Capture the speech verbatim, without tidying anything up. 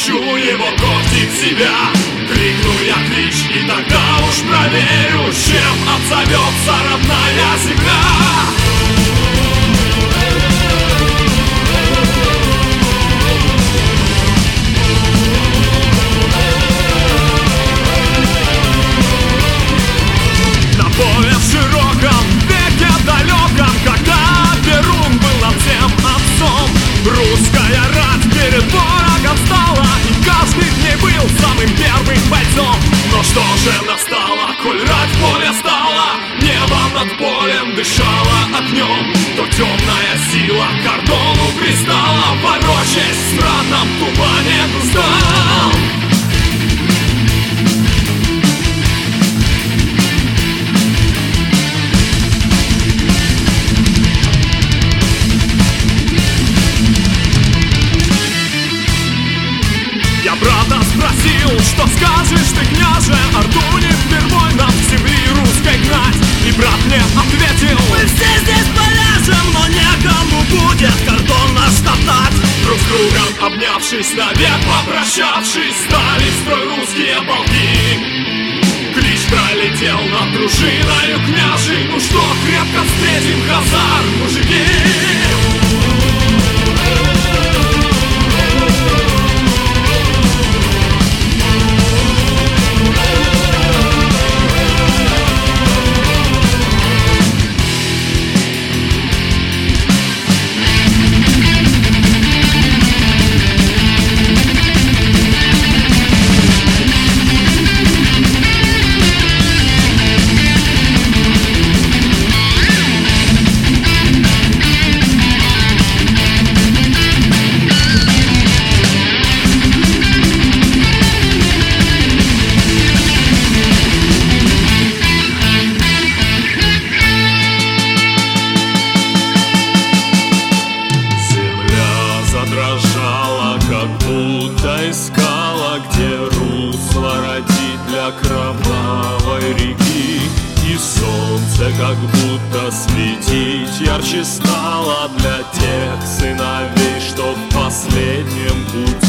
подпущу его когти к себя. Крикну я клич, и тогда уж проверю, чем отзовется родная земля. На поле в широком веке далеком, когда Перун был над всем отцом, русская рать перед ворогом стала, и каждый в ней был самым первым бойцом. Но что же настало, коль рать в поле стала, небо над полем дышало огнем, то темная сила к кордону пристала, ворочаясь в странном тумане густом. Я брата спросил, что скажешь ты, княже, Орду не впервой нам с земли русской гнать. И брат мне ответил: мы все здесь поляжем, но некому будет кордон наш топтать. Друг с другом обнявшись, навек попрощавшись, стали в строй русские полки. Клич пролетел над дружиною княжей: ну что, крепко встретим хазар, мужики. Дрожала, как будто искала, где русло родить для кровавой реки. И солнце как будто светить ярче стало для тех сыновей, что в последнем пути.